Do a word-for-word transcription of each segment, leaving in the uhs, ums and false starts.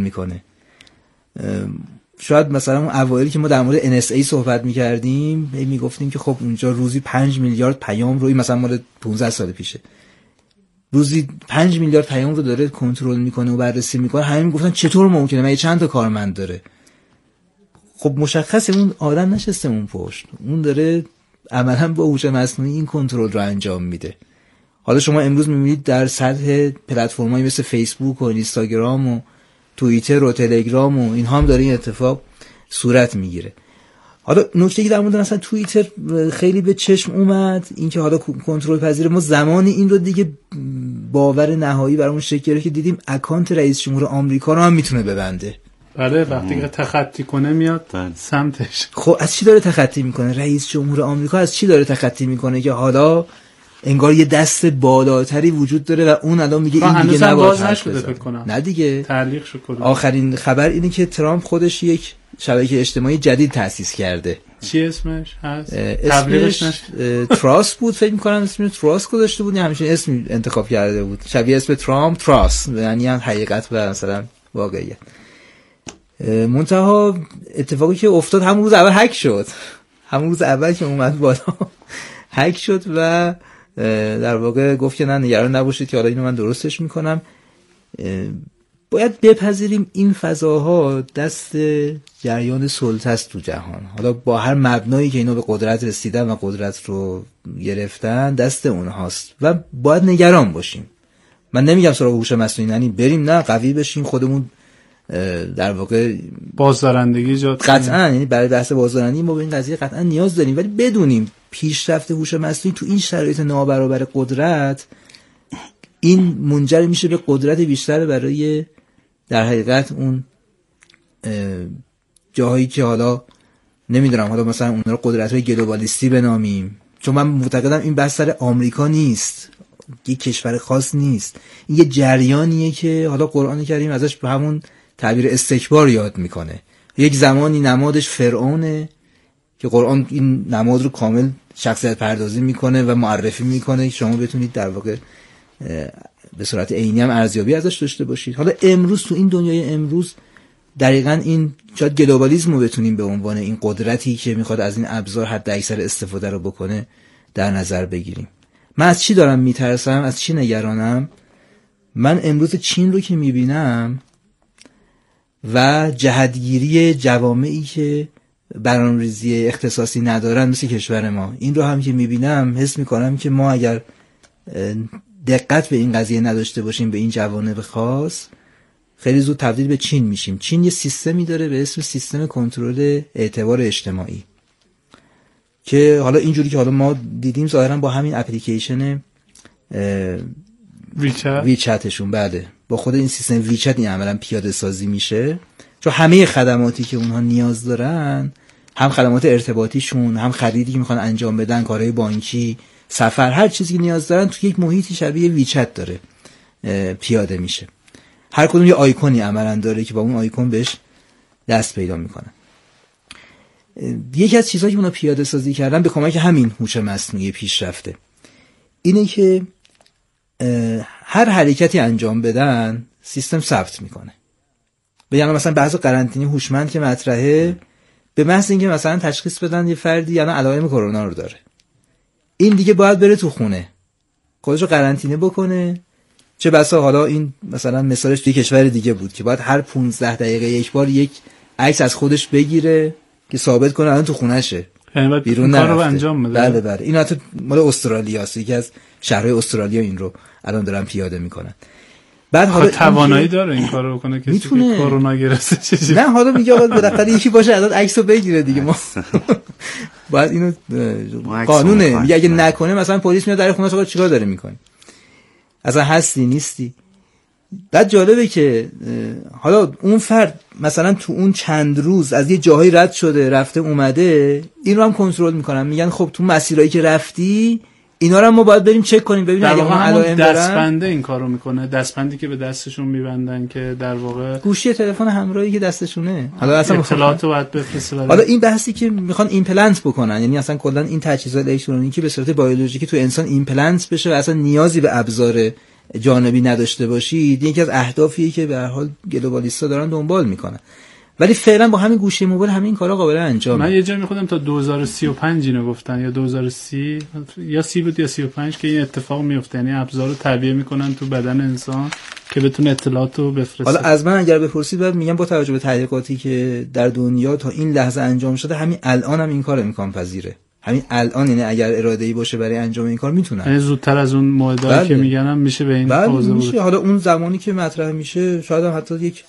میکنه. شاید مثلا اون اوایلی که ما در مورد ان اس ای صحبت میکردیم میگفتیم که خب اونجا روزی پنج میلیارد پیام روی مثلا مال پانزده سال پیشه روزی پنج میلیارد پیام رو داره کنترل میکنه و بررسی میکنه. همه میگفتن چطور ممکنه، من چند تا کارمند داره؟ خب مشخصه اون آدم نشسته اون پشت، اون داره عملا با هوش مصنوعی این کنترل رو انجام میده. حالا شما امروز میبینید در سطح پلتفرم‌های مثل فیسبوک و اینستاگرام و توییتر و تلگرام و اینها هم داره این اتفاق صورت میگیره. حالا نکته که در مورد مثلا توییتر خیلی به چشم اومد این که حالا کنترل پذیره، ما زمانی این رو دیگه باور نهایی برامون شکل گرفت که دیدیم اکانت رئیس جمهور آمریکا رو هم میتونه ببنده. بله وقتی که تخطی کنه میاد سمتش. خب از چی داره تخطی میکنه؟ رئیس جمهور آمریکا از چی داره تخطی میکنه که حالا انگار یه دست بالاتری وجود داره و اون الان میگه این دیگه نباید نشده فکر کنم. نه دیگه تعلیق شد کلا. آخرین خبر اینه که ترامپ خودش یک شبکه اجتماعی جدید تأسیس کرده. چی اسمش هست؟ تبلیغش تراس بود فکر می‌کنم، اسمش تراس گذاشته بود، همیشه اسم انتخاب کرده بود شبیه اسم ترامپ، تراس یعنی حقیقت و مثلا واقعیت. منتها اتفاقی که افتاد همون روز اول هک شد، همون روز اول که اومد بالا هک شد و در واقع گفت که نه نگران نباشید که حالا اینو من درستش میکنم. باید بپذیریم این فضاها دست جریان سلطه است تو جهان، حالا با هر مبنایی که اینا به قدرت رسیدن و قدرت رو گرفتن دست اونهاست و باید نگران باشیم. من نمیگم سراغ هوش مصنوعی یعنی بریم نه قوی بشیم خودمون در واقع بازدارندگی ایجاد کنیم، قطعا یعنی برای بحث بازدارندگی ما به این قضیه قطعا نیاز داریم، ولی بدونیم پیشرفت هوش مصنوعی تو این شرایط نابرابر قدرت این منجر میشه به قدرت بیشتر برای در حقیقت اون جاهایی که حالا نمیدونم حالا مثلا اون رو قدرت‌های گلوبالیستی بنامیم، چون من معتقدم این بحث سر آمریکا نیست، یه کشور خاص نیست، این یه جریانیه که حالا قرآن کریم ازش به همون تعبیر استکبار یاد میکنه. یک زمانی نمادش فرعونه که قرآن این نماد رو کامل شخصیت پردازی میکنه و معرفی میکنه که شما بتونید در واقع به صورت عینی هم ارزیابی ازش داشته باشید. حالا امروز تو این دنیای امروز دقیقاً این شاید گلوبالیسم رو بتونیم به عنوان این قدرتی که میخواد از این ابزار حد اکثر استفاده رو بکنه در نظر بگیریم. من از چی دارم میترسم؟ از چی نگرانم؟ من امروز چین رو که میبینم و جهتگیری جوامعی که برنامه‌ریزی اختصاصی ندارن مثل کشور ما، این رو هم که میبینم حس میکنم که ما اگر دقت به این قضیه نداشته باشیم به این جوانب خاص خیلی زود تبدیل به چین میشیم. چین یه سیستمی داره به اسم سیستم کنترل اعتبار اجتماعی که حالا اینجوری که حالا ما دیدیم ظاهرا با همین اپلیکیشن ویچت ویچتشون بعده با خود این سیستم ویچت این عملا پیاده سازی میشه، چون همه خدماتی که اونها نیاز دارن، هم خدمات ارتباطیشون، هم خریدی که میخوان انجام بدن، کارهای بانکی، سفر، هر چیزی که نیاز دارن تو یک محیطی شبیه ویچت داره پیاده میشه. هر کدوم یه آیکونی عملا داره که با اون آیکون بهش دست پیدا میکنن. یکی از چیزهایی که اونا پیاده سازی کردن به کمک همین هوش مصنوعی پیشرفته اینه که هر حرکتی انجام بدن سیستم ثبت میکنه. بگم مثلا بحث قرنطینه هوشمند که مطرحه، به محض اینکه مثلا تشخیص بدن یه فردی یعنی علائم کرونا رو داره، این دیگه باید بره تو خونه خودشو قرنطینه بکنه. چه بسا حالا این مثلا مثالش توی کشور دیگه بود که باید هر پانزده دقیقه یک بار یک عکس از خودش بگیره که ثابت کنه الان تو خونه‌شه، بیرون نرفته. کارو انجام بده. بله بله این حتی مال استرالیا است، یکی از شهرهای استرالیا این رو الان دارن پیاده میکنن. بعد حالا توانایی داره این کارو بکنه کسی که کرونا گرفته چه؟ نه حالا میگه آقا بالاخره یکی باشه الان عکسو بگیره دیگه، ما بعد اینو قانونه میگه اگه نکنه مثلا پلیس میاد در خونه‌ش آقا چیکار داره میکنی؟ اصلا هستی نیستی. بعد جالبه که حالا اون فرد مثلا تو اون چند روز از یه جاهایی رد شده رفته اومده، این رو هم کنترل میکنن، میگن خب تو مسیرایی که رفتی اینا رو هم ما باید بریم چک کنیم ببینیم اگه ما علائم دارن. دستبنده این کارو میکنه، دستبندی که به دستشون میبندن که در واقع گوشی تلفن همراهی که دستشونه، حالا اصلا اطلاعاتو باید بفرسته. حالا این بحثی که میخوان ایمپلنت بکنن، یعنی اصلا کلا این تجهیزات الکترونیکی به صورت بیولوژیکی تو انسان ایمپلنت بشه و اصلا نیازی به ابزار جانبی نداشته باشید یکی از اهدافیه که به هر حال گلوبالیست‌ها دارن دنبال میکنن. ولی فعلا با همین گوشه موبایل همین کارا قابل انجامه. من یه جا میخوام تا دو هزار و سی و پنج اینو گفتن یا دو هزار و سی یا سی بود یا سی و پنج که این اتفاق میفته، یعنی ابزار رو تعبیه میکنن تو بدن انسان که بتونه اطلاعات رو بفرسته. حالا از من اگر بپرسید بعد میگم با توجه به تحقیقاتی که در دنیا تا این لحظه انجام شده همین الان هم این کار امکان پذیره. همین الان، یعنی اگر اراده‌ای باشه برای انجام این کار میتونن. یعنی زودتر از اون موعدی که میگنم میشه به این حوزه بود. حالا اون زمانی که مطرح میشه شاید هم حتی یک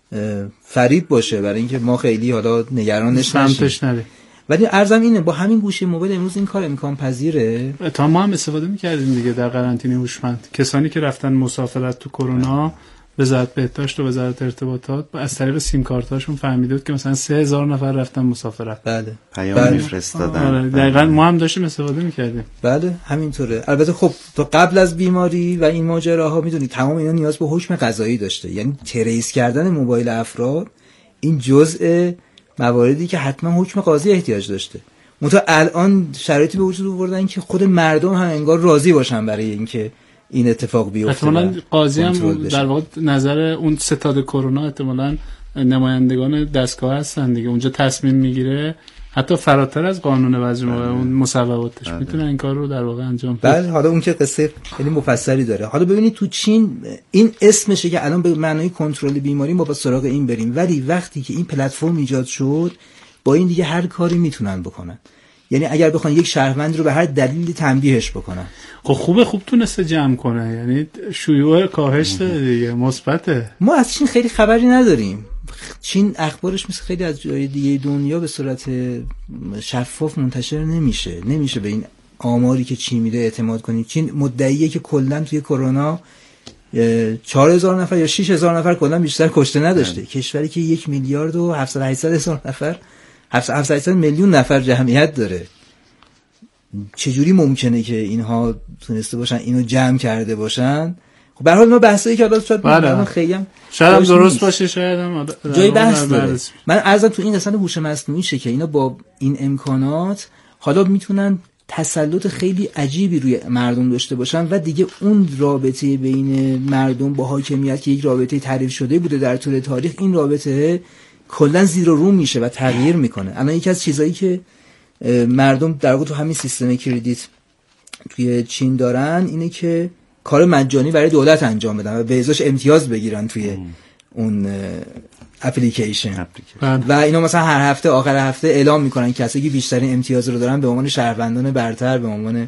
فریب باشه برای اینکه ما خیلی حالا نگرانش نشیم. ولی عرضم اینه با همین گوشی موبایل امروز این کار امکان پذیره. تا ما هم استفاده می‌کردیم دیگه در قرنطینه هوشمند. کسانی که رفتن مسافرت تو کرونا، وزارت بهداشت و وزارت ارتباطات از طریق سیم کارتاشون فهمیده بود که مثلا سه هزار نفر رفتن مسافرت. بله. پیام بله. می‌فرستادن. آره دقیقاً ما هم داشتیم استفاده می‌کردیم. بله همینطوره. البته خب تا قبل از بیماری و این ماجراها میدونید تمام اینا نیاز به حکم قضایی داشته. یعنی تریس کردن موبایل افراد این جزء مواردی که حتما حکم قاضی احتیاج داشته. منتها الان شرایطی به وجود آوردن که خود مردم هم انگار راضی باشن برای اینکه این اتفاق بیفته. احتمالاً قاضی هم در واقع نظر اون ستاد کرونا احتمالاً نمایندگان دستگاه هستن دیگه، اونجا تصمیم میگیره حتی فراتر از قانون وضع اون مصوباتش میتونه این کار رو در واقع انجام بده. بله حالا اون که قصه خیلی مفصلی داره. حالا ببینید تو چین این اسمشه که الان به معنای کنترل بیماری ما با سراغ این بریم، ولی وقتی که این پلتفرم ایجاد شد با این دیگه هر کاری میتونن بکنن. یعنی اگر بخوان یک شهروند رو به هر دلیلی تنبیهش بکنن، خب خوبه خوب تونسته جمع کنه، یعنی شیوع کاهش داره دیگه، مثبته. ما از چین خیلی خبری نداریم. چین اخبارش مثل خیلی از جای دیگه دنیا به صورت شفاف منتشر نمیشه. نمیشه به این آماری که چین میده اعتماد کنید. چین مدعیه که کلا توی کرونا چهار هزار نفر یا شش هزار نفر کلا بیشتر کشته نداشته. کشوری که یک میلیارد و هفتصد هشتصد هزار نفر هفتصد هشتصد میلیون نفر جمعیت داره. چجوری ممکنه که اینها تونسته باشن اینو جمع کرده باشن؟ خب به هر حال ما بحثایی که الان شاید من خیلی هم شاید درست باشه، شاید هم جای بحث داره. من عرضم تو این قسمت هوش مصنوعی شه که اینا با این امکانات حالا میتونن تسلط خیلی عجیبی روی مردم داشته باشن و دیگه اون رابطه بین مردم با حاکمیت که یک رابطه تعریف شده بوده در طول تاریخ، این رابطه کلا زیر و رو میشه و تغییر میکنه. الان یکی از چیزایی که مردم در واقع تو همین سیستم کردیت توی چین دارن اینه که کار مجانی برای دولت انجام بدن و به ازاش امتیاز بگیرن توی اون اپلیکیشن و اینا مثلا هر هفته آخر هفته اعلام میکنن کسایی که بیشترین امتیاز رو دارن به عنوان شهروندان برتر، به عنوان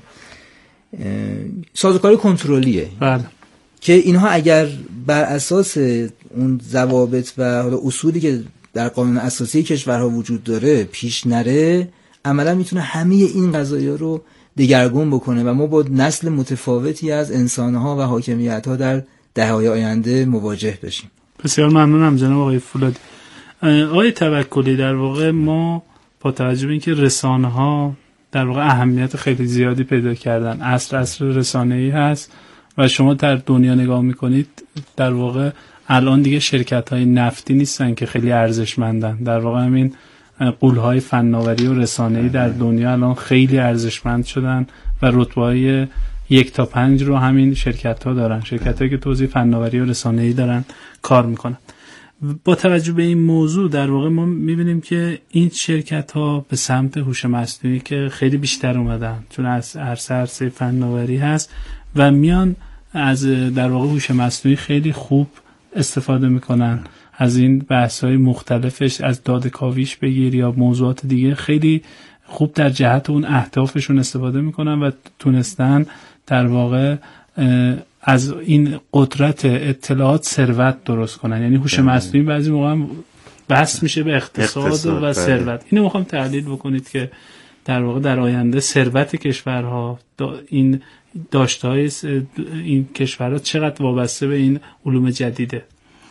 سازوکار کنترلیه. بله. که اینها اگر بر اساس اون ضوابط و حالا اصولی که در قانون اساسی کشورها وجود داره پیش نره، عملا میتونه همه این قضایا رو دگرگون بکنه و ما با نسل متفاوتی از انسانها و حاکمیت‌ها در دهه‌های آینده مواجه بشیم. بسیار ممنونم جناب آقای فولادی. آقای توکلی، در واقع ما با توجه به اینکه رسانه‌ها در واقع اهمیت خیلی زیادی پیدا کردن، عصر عصر رسانه‌ای هست و شما در دنیا نگاه میکنید در واقع الان دیگه شرکت‌های نفتی نیستن که خیلی ارزشمندن، در واقع همین غول‌های فناوری و رسانه‌ای در دنیا الان خیلی ارزشمند شدن و رتبه‌های یک تا پنج رو همین شرکت‌ها دارن، شرکت‌هایی که تو حوزه فناوری و رسانه‌ای دارن کار میکنن. با توجه به این موضوع در واقع ما می‌بینیم که این شرکت‌ها به سمت هوش مصنوعی که خیلی بیشتر اومدن، چون از عرصه عرصه فناوری هست و میان از در واقع هوش مصنوعی خیلی خوب استفاده میکنن. از این بحث‌های مختلفش، از داده کاویش بگیر یا موضوعات دیگه، خیلی خوب در جهت اون اهدافشون استفاده میکنن و تونستن در واقع از این قدرت اطلاعات ثروت درست کنن. یعنی هوش مصنوعی بعضی موقع بحث میشه به اقتصاد, اقتصاد و ثروت. اینو میخوام تحلیل بکنید که در واقع در آینده ثروت کشورها، این داشته‌های این کشورها چقدر وابسته به این علوم جدیده.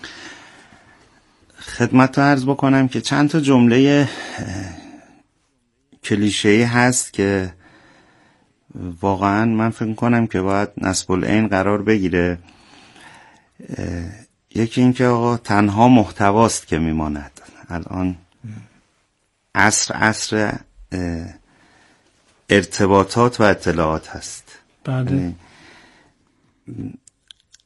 خدمت رو عرض بکنم که چند تا جمله کلیشه‌ای هست که واقعا من فکر کنم که باید نصب العین قرار بگیره. یکی این که آقا تنها محتواست که میماند. الان عصر عصر ارتباطات و اطلاعات هست. بله.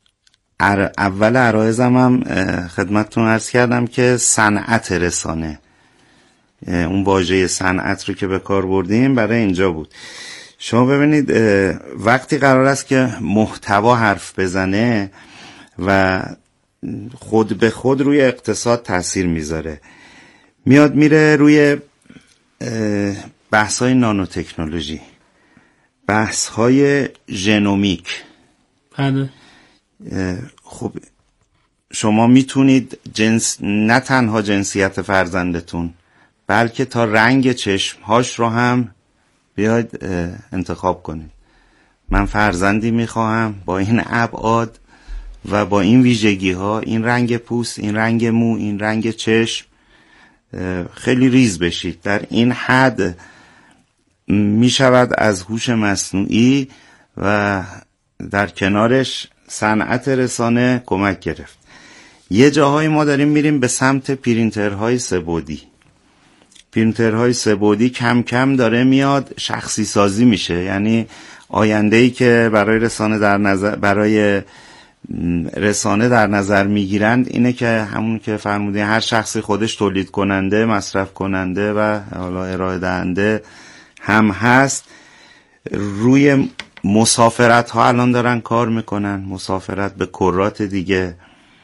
اول عرایزم هم خدمتتون عرض کردم که صنعت رسانه، اون واژه صنعت رو که به کار بردیم برای اینجا بود. شما ببینید وقتی قرار است که محتوا حرف بزنه و خود به خود روی اقتصاد تاثیر میذاره، میاد میره روی بحث‌های نانو تکنولوژی، بحث‌های ژنومیک. بله. خب شما میتونید جنس نه تنها جنسیت فرزندتون بلکه تا رنگ چشمهاش رو هم بیاید انتخاب کنید. من فرزندی میخواهم با این ابعاد و با این ویژگی ها، این رنگ پوست، این رنگ مو، این رنگ چشم، خیلی ریز بشید. در این حد میشود از هوش مصنوعی و در کنارش صنعت رسانه کمک گرفت. یه جاهای ما داریم میریم به سمت پرینترهای سه‌بعدی. پرینترهای سه‌بعدی کم کم داره میاد شخصی سازی میشه، یعنی آینده‌ای که برای رسانه در نظر برای رسانه در نظر میگیرند اینه که همون که فرمودین هر شخصی خودش تولید کننده، مصرف کننده و حالا ارائه دهنده هم هست. روی مسافرت ها الان دارن کار میکنن، مسافرت به کرات دیگه.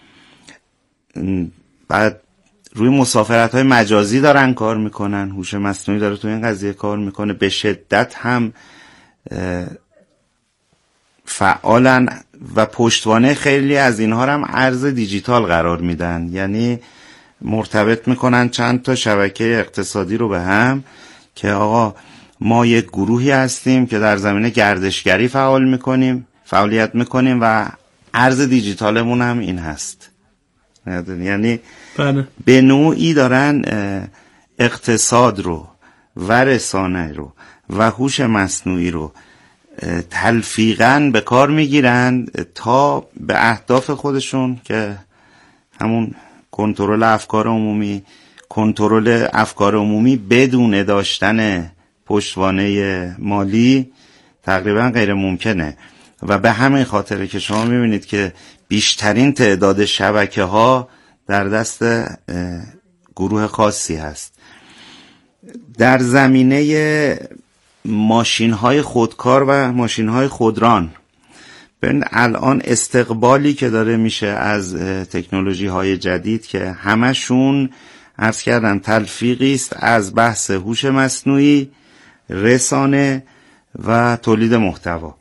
بعد روی مسافرت های مجازی دارن کار میکنن، هوش مصنوعی داره تو این قضیه کار میکنه، به شدت هم فعالن و پشتوانه خیلی از اینها هم ارز دیجیتال قرار میدن، یعنی مرتبط میکنن چند تا شبکه اقتصادی رو به هم که آقا ما یک گروهی هستیم که در زمینه گردشگری فعال میکنیم فعالیت میکنیم و ارز دیجیتالمون هم این هست. یعنی بله. به نوعی دارن اقتصاد رو و رسانه رو و هوش مصنوعی رو تلفیقاً به کار میگیرن تا به اهداف خودشون که همون کنترل افکار عمومی کنترل افکار عمومی بدون داشتن پشتوانه مالی تقریبا غیر ممکنه. و به همین خاطره که شما میبینید که بیشترین تعداد شبکه ها در دست گروه خاصی هست. در زمینه ماشین های خودکار و ماشین های خودران، ببین الان استقبالی که داره میشه از تکنولوژی های جدید که همشون عرض کردم تلفیقی است از بحث هوش مصنوعی، رسانه و تولید محتوا.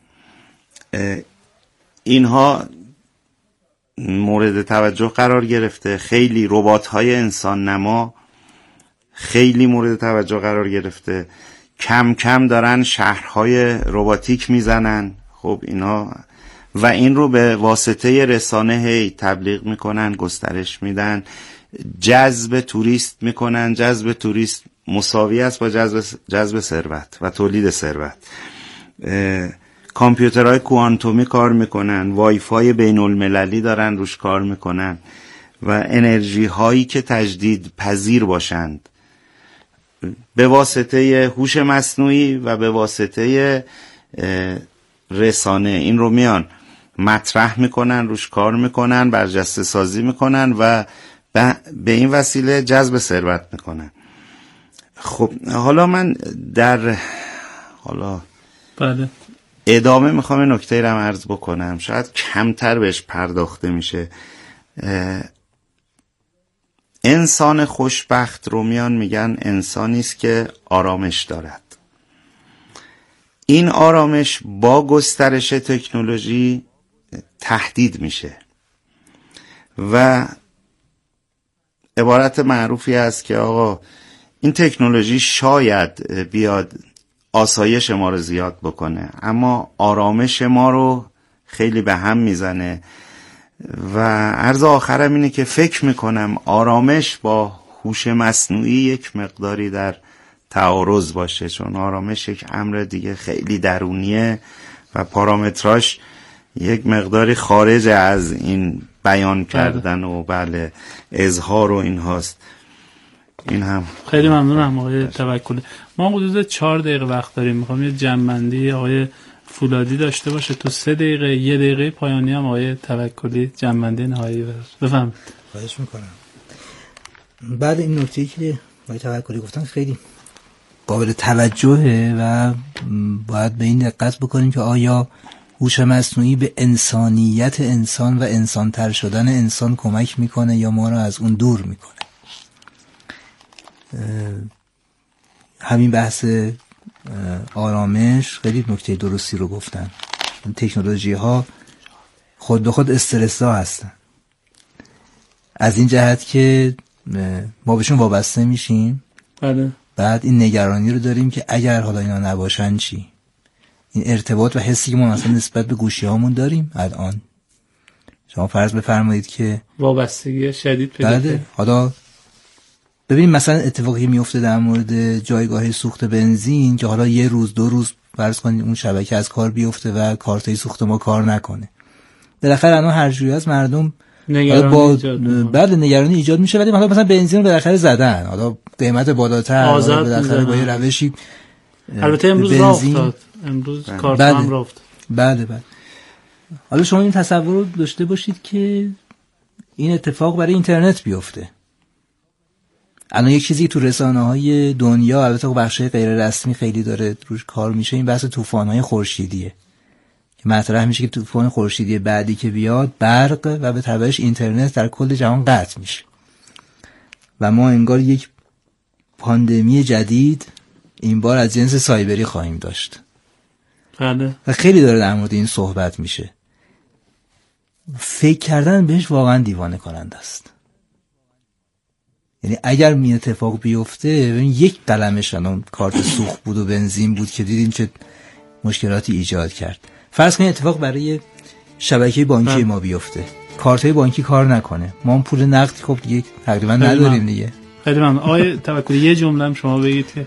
اینها مورد توجه قرار گرفته. خیلی ربات های انسان نما خیلی مورد توجه قرار گرفته. کم کم دارن شهرهای رباتیک میزنن. خب اینا و این رو به واسطه رسانه هی تبلیغ میکنن، گسترش میدن، جذب توریست میکنن. جذب توریست مساوی است با جذب جذب ثروت و تولید ثروت. کامپیوترهای کوانتومی کار میکنن، وای فای بین المللی دارن روش کار میکنن و انرژی هایی که تجدید پذیر باشند به واسطه هوش مصنوعی و به واسطه رسانه این رو میان مطرح میکنن، روش کار میکنن، برجسته سازی میکنن و به این وسیله جذب ثروت میکنن. خب حالا من در حالا بله ادامه میخوام این نکته رو هم عرض بکنم، شاید کمتر بهش پرداخته میشه. انسان خوشبخت رو میان میگن انسانی است که آرامش دارد. این آرامش با گسترش تکنولوژی تهدید میشه و عبارت معروفی است که آقا این تکنولوژی شاید بیاد آسایش ما رو زیاد بکنه اما آرامش ما رو خیلی به هم میزنه. و عرض آخرم اینه که فکر میکنم آرامش با هوش مصنوعی یک مقداری در تعارض باشه، چون آرامش یک امر دیگه خیلی درونیه و پارامتراش یک مقداری خارج از این بیان کردن و بله اظهار و این هاست. این هم خیلی ممنونم آقای توکلی. ما حدود چهار دقیقه وقت داریم، میخوام یه جمع‌بندی آقای فولادی داشته باشه تو سه دقیقه، یه دقیقه پایانی هم آقای توکلی جنبنده نهایی بفرمایید. خواهش میکنم. بعد این نکته‌ای که آقای توکلی گفتن خیلی قابل توجهه و باید به این دقت بکنیم که آیا هوش مصنوعی به انسانیت انسان و انسان‌تر شدن انسان کمک میکنه یا ما رو از اون دور میکنه. همین بحث آرامش خیلی نکته درستی رو گفتن. تکنولوژی ها خود به خود استرس‌زا هستن، از این جهت که ما بهشون وابسته میشیم. بله. بعد این نگرانی رو داریم که اگر حالا اینا نباشن چی؟ این ارتباط و حسی که ما مثلا نسبت به گوشی هامون داریم الان، شما فرض بفرمایید که وابستگی شدید پیدا کنه. بله. حالا ببینیم مثلا اتفاقی میفته در مورد جایگاه سوخت بنزین که حالا یه روز دو روز فرض کنید اون شبکه از کار بیفته و کارتای سوخت ما کار نکنه، بالاخره الان هر جوری از مردم نگرانی با ایجاد بعد نگرانی ایجاد میشه. ولی حالا مثلا بنزین رو بالاخره زدن، حالا قیمت بالاتر بالاخره با یه روشی. البته امروز راه افتاد، امروز کارت هم راه افتاد. بله بله. حالا شما این تصور رو داشته باشید که این اتفاق برای اینترنت بیفته. الان یک چیزی تو رسانه‌های دنیا، البته بخشای غیر رسمی خیلی داره روش کار میشه، این بحث طوفان‌های خورشیدیه که مطرح میشه که طوفان خورشیدی بعدی که بیاد برق و به تبعش اینترنت در کل جهان قطع میشه و ما انگار یک پاندمی جدید این بار از جنس سایبری خواهیم داشت. بله. و خیلی داره در مورد این صحبت میشه. فکر کردن بهش واقعا دیوانه کننده است. یعنی اگر این اتفاق بیفته، ببین یک قلمش الان کارت سوخت بود و بنزین بود که دیدین چه مشکلاتی ایجاد کرد. فرض کنید اتفاق برای شبکه بانکی هم. ما بیفته، کارتای بانکی کار نکنه، ما هم پول نقد خب دیگه تقریبا نداریم دیگه. خیلی ممنون. آقای توکلی یه جمله هم شما بگید که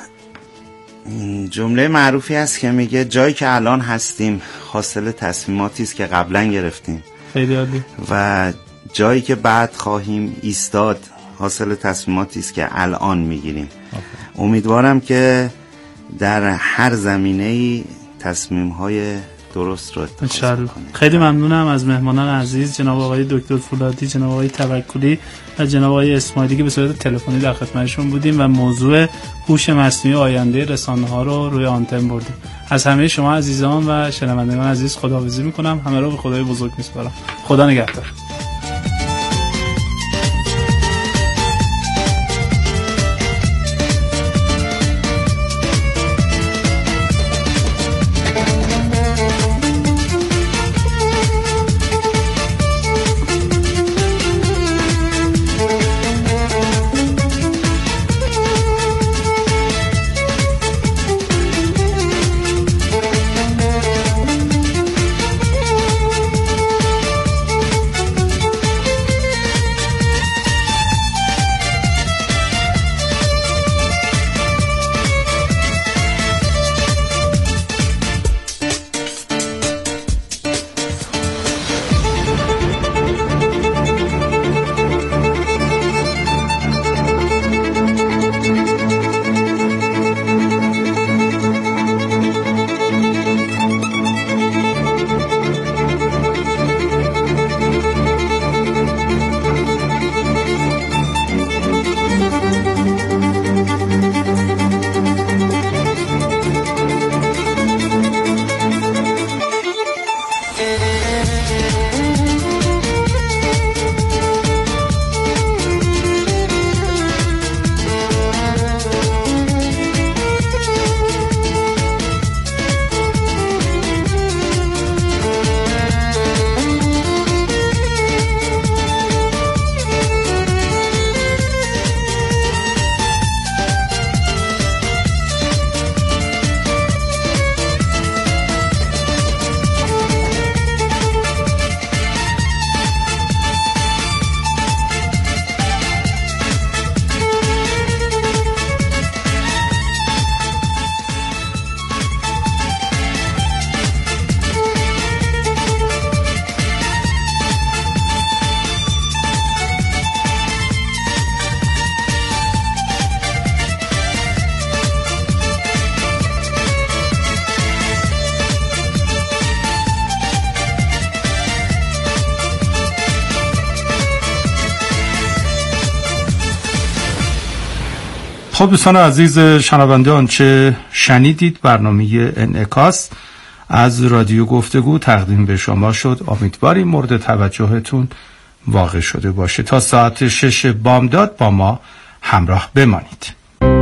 جمله معروفی است که میگه جایی که الان هستیم حاصل تصمیماتی است که قبلا گرفتیم. خیلی عالی. و جایی که بعد خواهیم ایستاد حاصل تصمیماتی است که الان میگیریم. امیدوارم که در هر زمینه‌ای تصمیم‌های درست رو اتخاذ کنیم. خیلی ممنونم از مهمانان عزیز، جناب آقای دکتر فولادی، جناب آقای توکلی و جناب آقای اسماعیلی که به صورت تلفنی در خدمتشون بودیم و موضوع هوش مصنوعی آینده رسانه‌ها رو روی آنتن بردیم. از همه شما عزیزان و شنوندگان عزیز خداحافظی می‌کنم. همه رو به خدای بزرگ می‌سپارم. خدا نگهدار. خب دوستان عزیز شنونده، آنچه شنیدید برنامه انعکاس از رادیو گفتگو تقدیم به شما شد. امیدواریم مورد توجهتون واقع شده باشه. تا ساعت شش بامداد با ما همراه بمانید.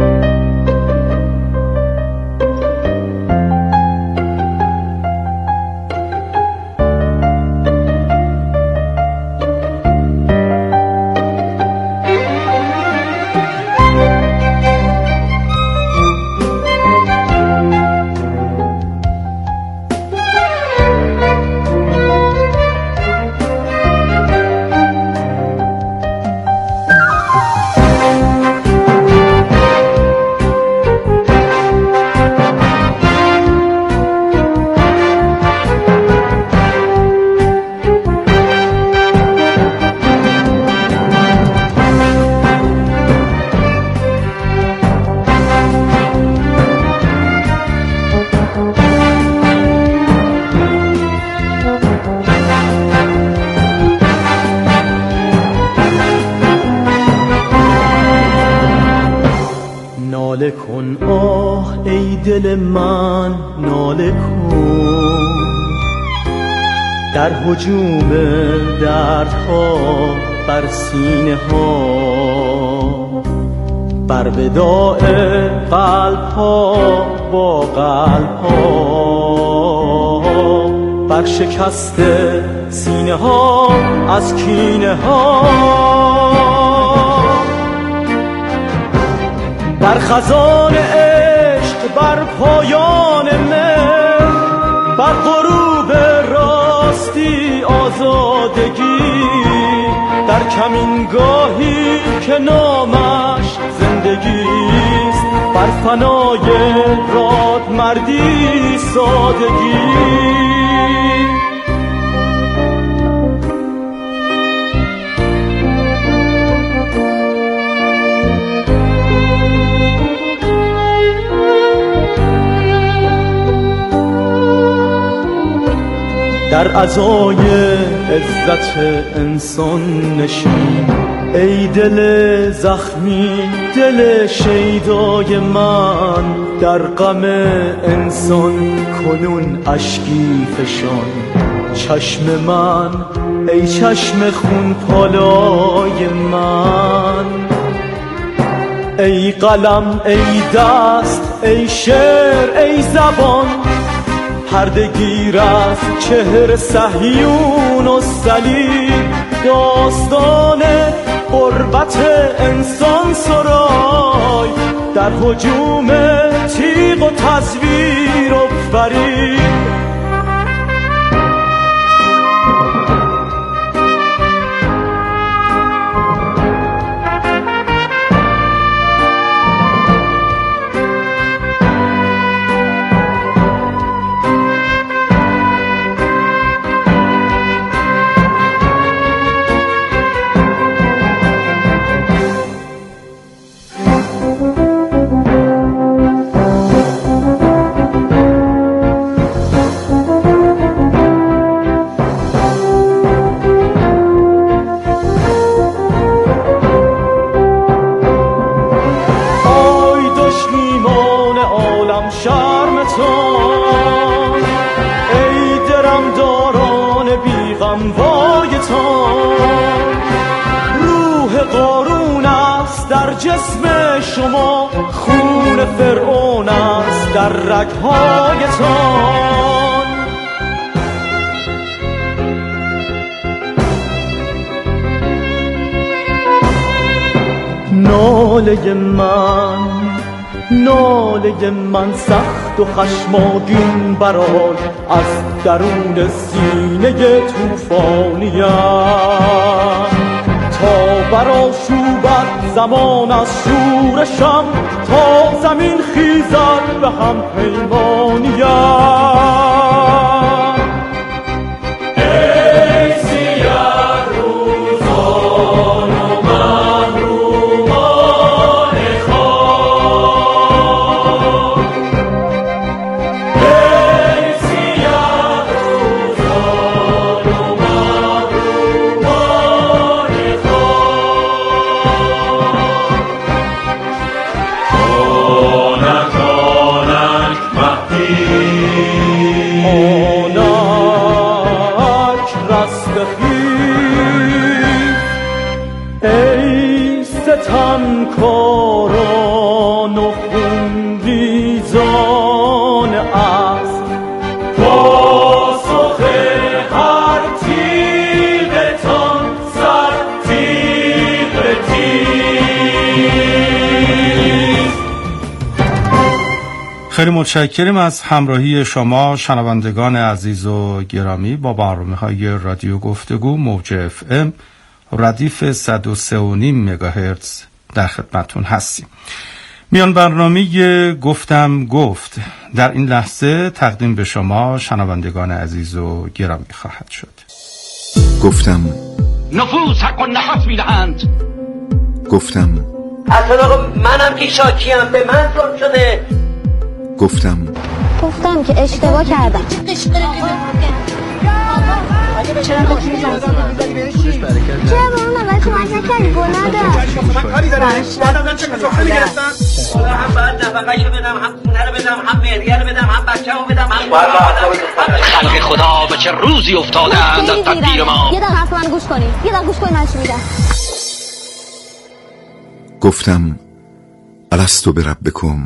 ناله کن آه ای دل من، ناله کن در هجوم دردها بر سینه ها، بر وداع قلب ها با قلب ها، بر شکست سینه ها از کینه ها، بر خزان عشق، بر پایان مهر، بر غروب راستی آزادگی، در کمینگاهی که نامش زندگیست، بر فنای رادمردی سادگی. در عزای عزت انسان نشین، ای دل زخمی، دل شیدای من، در غم انسان کنون اشکی فشان. چشم من ای چشم خون پالای من، ای قلم ای دست ای شعر ای زبان، پردگیر از چهر صهیون و صلیب، داستان غربت انسان سرای، در هجوم تیغ و تصویر و فریب. جسم شما خون فرعون است در رگ‌هایتان، ناله من ناله من سخت و خشمگین برای از درون سینه طوفانیم، تا برآشوبد زمان از شورشم، تا زمین خیزد به هم پیمانیم. ای سیاه روزان و محرومان خاک، ای سیاه روزان و محرومان تن کاران و خون ریزان است پاسخ هر تیغتان سر تیغ تیز. خیلی متشکریم از همراهی شما شنوندگان عزیز و گرامی با برنامه‌های رادیو گفتگو موج اف ام ردیف صد و سه و نیم مگاهرتز در خدمتون هستیم. میان برنامه گفتم گفت در این لحظه تقدیم به شما شنوندگان عزیز و گرامی خواهد شد. گفتم نفوس حق و نفس میدهند. گفتم اصلا منم که شاکیم، به من ظلم شده. گفتم گفتم که اشتباه کردم. چرا با اون اول کمک نکردی؟ گناه داشت. من کاری دارم. بعدم چه کسافه میگرفتن؟ هم باید نفقه‌شو بدم، هم خونه رو بدم، هم مهریه رو بدم، هم بچه‌مو بدم، هم خلق خدا به چه روزی افتادند از تقدیر ما. یه دقیقه حرف من گوش کنی. یه دقیقه گوش کنی من چی میگم. گفتم الستو بربکم.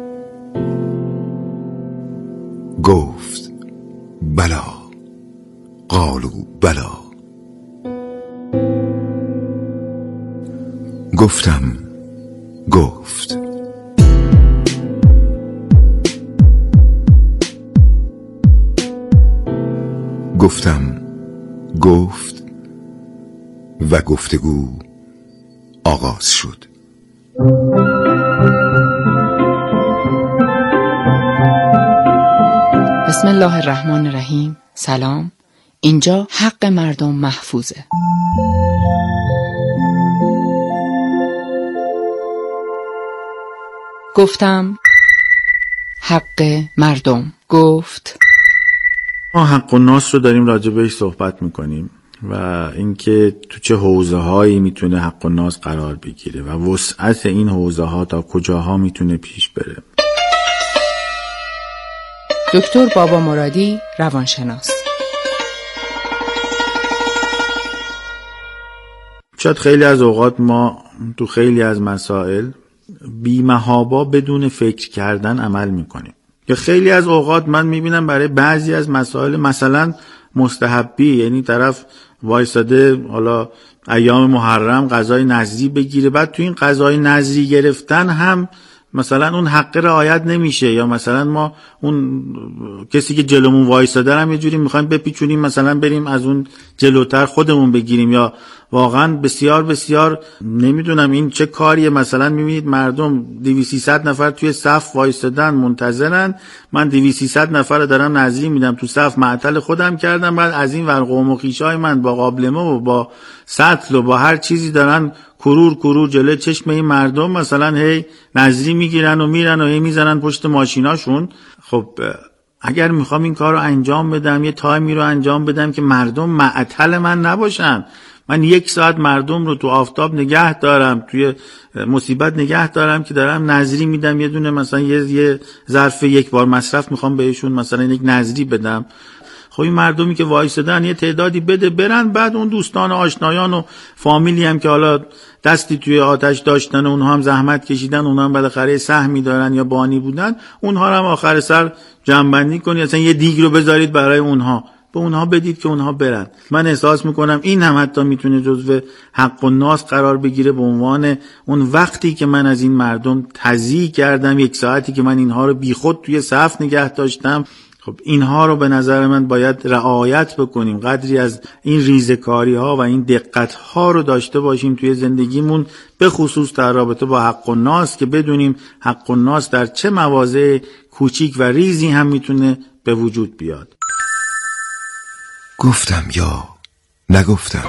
گفت بلا. قالوا بلا. گفتم گفت. گفتم گفت و گفتگو آغاز شد. بسم الله الرحمن الرحیم. سلام. اینجا حق مردم محفوظه. گفتم حق مردم. گفت ما حق و ناس رو داریم راجع بهش صحبت میکنیم و اینکه تو چه حوزه هایی میتونه حق و ناس قرار بگیره و وسعت این حوزه ها تا کجاها میتونه پیش بره. دکتر بابا مرادی، روانشناس. شاید خیلی از اوقات ما تو خیلی از مسائل بی‌محابا بدون فکر کردن عمل میکنیم، یا خیلی از اوقات من میبینم برای بعضی از مسائل مثلا مستحبی، یعنی طرف وایساده حالا ایام محرم غذای نذری بگیره، بعد تو این غذای نذری گرفتن هم مثلا اون حق رعایت نمیشه، یا مثلا ما اون کسی که جلومون وایساده هم یه جوری میخوایم بپیچونیم مثلا بریم از اون جلوتر خودمون بگیریم، یا واقعا بسیار بسیار نمیدونم این چه کاریه. مثلا میبینید مردم دویست سیصد نفر توی صف وایسادن منتظرن، من دویست سیصد نفر رو دارم نذری میدم تو صف، معطل خودم کردم، بعد از این ور قوم و خویشای من با قابلمه و با سطل و با هر چیزی دارن کرور کرور جلوی چشم این مردم مثلا هی نذری میگیرن و میرن و هی میزنن پشت ماشیناشون. خب اگر میخوام این کار رو انجام بدم، یه تایمی رو انجام بدم که مردم معطل من نباشن، من یک ساعت مردم رو تو آفتاب نگه دارم، توی مصیبت نگه دارم که دارم نذری میدم، یه دونه مثلا یه, یه ظرف یک بار مصرف میخوام بهشون مثلا یک نذری بدم. خب این مردمی که وایسادن یه تعدادی بده برن، بعد اون دوستان و آشنایان و فامیلی هم که حالا دستی توی آتش داشتن و اونها هم زحمت کشیدن، اونها هم بالاخره سهمی دارن یا بانی بودن، اونها هم آخر سر جمع‌بندی کنید، اصلا یه دیگ رو بذارید برای اونها، به اونها بدید که اونها برن. من احساس میکنم این هم حتی میتونه جزو حق و ناس قرار بگیره، به عنوان اون وقتی که من از این مردم تضییع کردم، یک ساعتی که من اینها رو بیخود توی صف نگه داشتم. خب اینها رو به نظر من باید رعایت بکنیم، قدری از این ریزکاری ها و این دقت ها رو داشته باشیم توی زندگیمون، به خصوص در رابطه با حق و ناس، که بدونیم حق و ناس در چه مواضع کوچیک و ریزی هم میتونه به وجود بیاد. گفتم یا نگفتم.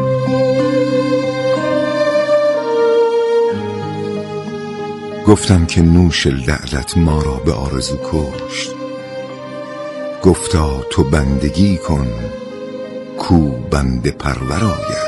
گفتم که نوش لعلت ما را به آرزو کشت. گفتا تو بندگی کن کو بنده پرور آید.